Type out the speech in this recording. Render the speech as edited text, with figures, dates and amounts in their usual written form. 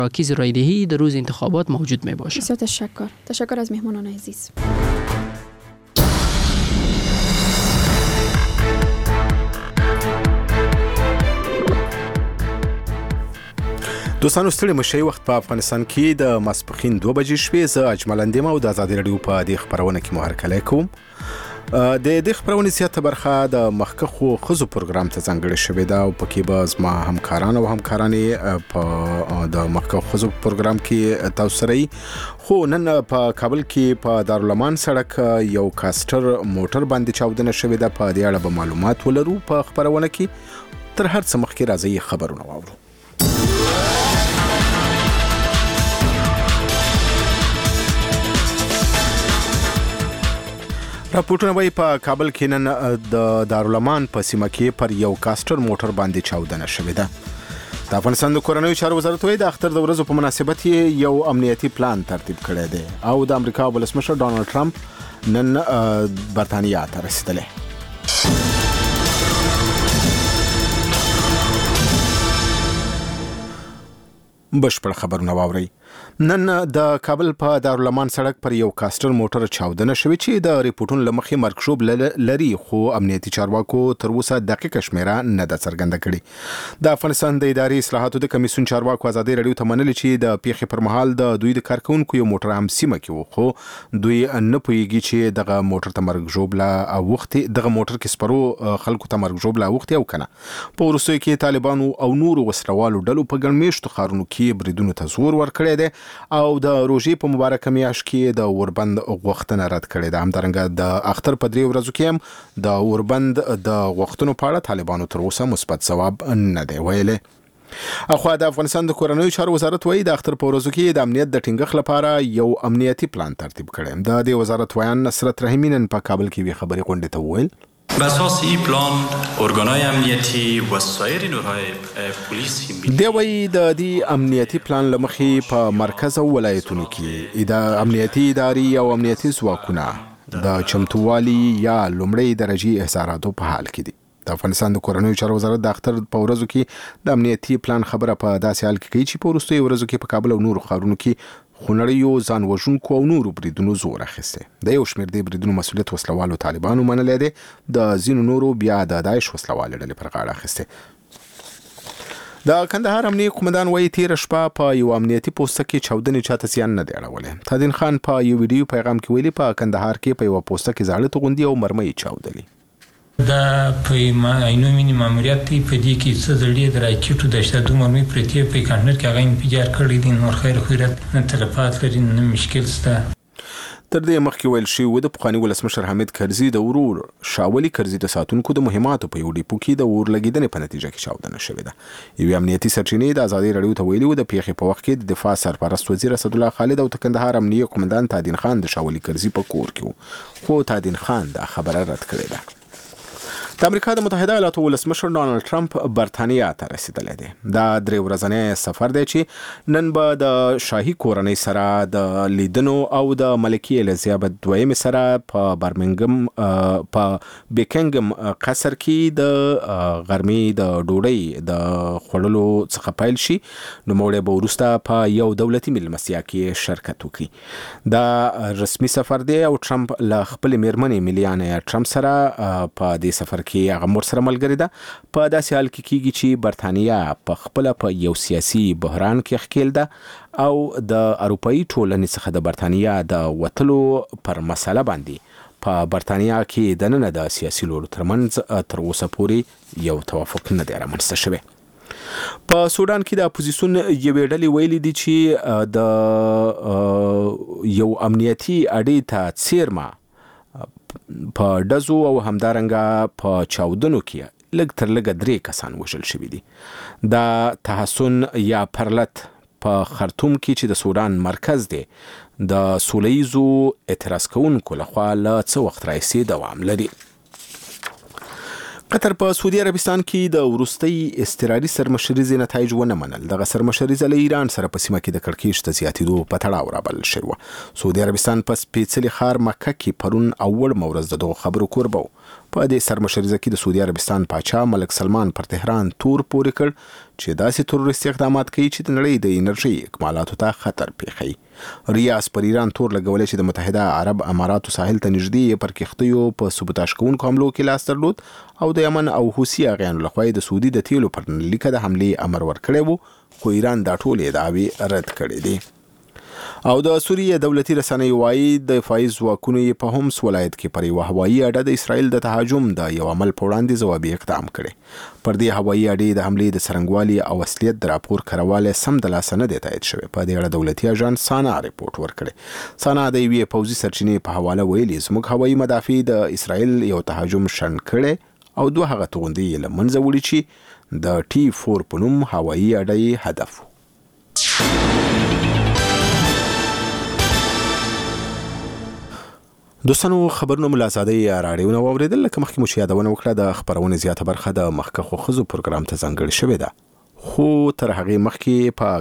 راکیز رایدهی در روز انتخابات موجود می باشه. بسیار تشکر از مهمانان عزیز. دوستانو ستړي مشه وخت په افغانستان کې د ماسپښین 2 بجې شوې. زه اجمل اندیم او د آزادي رادیو په دې خبرونه کې مو هرکلی کوم. د دې خبرونې زیاته برخه د مخکښو ښځو پروګرام ته ځانګړې شوې ده او پکې به زما همکاران او همکارانې په د مخکښو ښځو پروګرام کې تاسو سره یي. خو نن په کابل کې په دارالامان سړک یو کاسټر موټر باندې چاودنه شوې ده. په دې اړه به معلومات ولرو په خبرونه کې. تر هر څه مخکې راځي خبرونه واورو. راپورټونه وایي په کابل کې نن د دارالامان په سیمه کې پر یو کاسټر موټر باندې چاودنه شوې ده. د افغانستان د کورنیو چارو وزارت وایي د اختر د ورځو په مناسبت یو امنیتي پلان ترتیب کړی دی او د امریکا ولسمشر ډانلډ ټرمپ نن برتانیا ته رسیدلی. بشپړ خبرونه واورئ. نن د کابل په دارالامان سړک پر یو کاسټر موټر چاودنه شوې چې د ریپورټونو له مخې مرکشوب لري، خو امنیتي چارواکو تر اوسه دقیقه شمیره نه ده څرګنده کړې. د افغانستان د اداري اصلاحاتو د کمیسیون چارواکو آزادي رادیو ته منلي چې د پیښې پر مهال د دوی د کارکونکو یو موټر هم سیمه کې و، خو دوی نه پوهیږي چې دغه موټر ته مرګ ژوبله اوښتې، دغه موټر کې سپرو خلکو ته مرګ ژوبله اوښتې او کنه. په وروستیو کې طالبانو او نورو وسلوالو ډلو په ګڼ میشتو ښارونو کې بریدونو ته زور ورکړی دی او د روژې په مبارکه میاشت کې د اوربند غوښتنه رد کړې ده. همدارنګه د اختر په 3 ورځو کې هم د اوربند د غوښتنو په اړه طالبانو تر اوسه مثبت ځواب نه دی ویلی. اخوا د افغانستان د کورنیو چارو وزارت وایي د اختر په ورځو کې د امنیت د ټینګښت لپاره یو امنیتي پلان ترتیب کړی. د دې وزارت ویان نصرت رحیمی نن په کابل کې وی خبري غونډې ته وویل بر اساس این پلان ارگانهای امنیتی و سایر نیروهای پلیسی دی وایي د دې امنیتي پلان له مخې په مرکز او ولایتونو کې امنیتي ادارې او امنیتي ځواکونه د چمتووالي یا لومړۍ درجې احصاراتو په حال کې دي. د افغانستان د کورنیو چارو وزارت د اختر په ورځو کې د امنیتي پلان خبره په داسې حال کې کوي چې په وروستیو ورځو کې په کابل او نورو ښارونو کې خونړیو ځان وژونکو او نورو بریدونو زور اخیستی. د یو شمېر دې بریدونو مسؤلیت وسلوالو طالبانو منلی دی، د ځینو نورو بیا د داعش وسلوالې ډلې پر غاړه اخیستی. د کندهار امنیه قومندان وایي تېره شپه په یو امنیتي پوسته کې چاودنې چاته زیان نه دی اړولی. تادین خان په یو ویډیو پیغام کې ویلي په کندهار کې په یوه پوسته کې زاړه توغندي او مرمۍ چاودلي. دا په عینو مینی ماموریت دی په دې کې څه زړې د راکېټو د 82 مرمۍ پرتې په کانټینر کې هغه انفجار کړی دی. نور خیر خیرت نه تلفات لري نه مشکل شته. تر دې مخکې ویل شوي و د پخواني ولسمشر حامد کرزي د ورور شاولي کرزي د ساتونکو د مهماتو په یو ډیپو کې د اور لګېدنې په نتیجه کې چاودنه شوې ده. یوې امنیتي سرچینې د آزادي رادیو ته ویلي و د پیښې په وخت کې د دفاع سرپرست وزیر اسدالله خالد او د کندهار امنیه قومندان تادین خان د شاولي کرزي په کور کې و، خو تادین خان دا خبره رد کړې ده. د امریکا د متحده ایالاتو ولسمشر ډانلډ ټرمپ برتانیا ته رسیدلی دی. دا 3 ورځنی سفر دی چې نن به د شاهي کورنۍ سره د لیدنو او د ملکې الیزابت دویمې سره په برمنګم په بیکنګم قصر کې د غرمې د ډوډۍ د خوړلو څخه پیل شي. نوموړی به وروسته په یو دولتي میلمستیا کې شرکت وکړي. دا رسمي سفر دی او ټرمپ له خپلې میرمنې میلیانیا ټرمپ سره په دې سفر کې هغه مور سره ملګرې ده. په داسې حال کې کېږي چې برتانیا په خپله په یو سیاسي بحران کې ښکېل ده او د اروپایي ټولنې څخه د برتانیا د وتلو پر مسله باندې په برتانیا کې دننه د سیاسي لورو ترمنځ تر اوسه پورې یو توافق نه دی رامنځته شوی. په سودان کې د اپوزیسیون یوې ډلې ویلي دي چې د یو امنیتي اډې ته څیرمه په ډزو او همدارنګه په چاودنو کې لږ تر لږه 3 کسان وژل شوي دي. دا تحسن یا پرلت په خرطوم کې چې د سودان مرکز دی د سولهییزو اعتراض کوونکو لخوا له څه وخت راهیسې دوام لري. قطر په سعودي عربستان کې د وروستي اضطراري سرمشریزې نتایج ونه منل. دغه سرمشریزه له ایران سره په سیمه کې د کړکېچ د زیاتېدو په تړاو رابلل شوې وه. سعودي عربستان په سپېڅلي ښار مکه کې پرون اول مورز د دغو خبرو کوربه و. په دې سرمشریزه کې د سعودي عربستان پاچا ملک سلمان پر تهران تور پورې کړ چې داسې تروریستي اقدامات کوي چې د نړۍ د انرژي اکمالاتو ته خطر پیښوي. ریاض پر ایران تور لګولې چې د متحده عرب اماراتو ساحل ته نږدې پر کښتیو په سبوتاژ کوونکو حملو کې لاس درلود او د یمن او حوثي اغیانو لخوا د سعودي د تیلو پر لیکه د حملې امر ورکړی وو، خو ایران دا ټولې ادعاوې رد کړې دي. او د سوریه دولتي رسنۍ وایي د دفاعي ځواکونو یې په هومس ولایت کې پر یوه هوایي اډه د اسرائیل د تهاجم د یو عمل په وړاندې ځوابي اقدام کړی. پر دې هوایي اډې د حملې د څرنګوالي او اصلیت د راپور کرواله سم د لاسه نه دی تایید شوی. په دې اړه دولتي اژانس سانا ریپورت ورکړی. سانا د یوې پوځي سرچینې په حواله ویلي زموږ هوایي مدافع د اسرائیل یو تهاجم شنډ کړی او دوه هغه توغندي یې له منځه وړي چې د T4 په نوم هوایي اډې هدف و. دوستانو خبرونه ملازادي راډیو نو اوریدل لکه مخکې مو چې یادونه وکړه د خبرونه زیاته برخه د مخکخو خزو پروګرام ته ځانګړې شوې ده، خو تر هغه مخکې په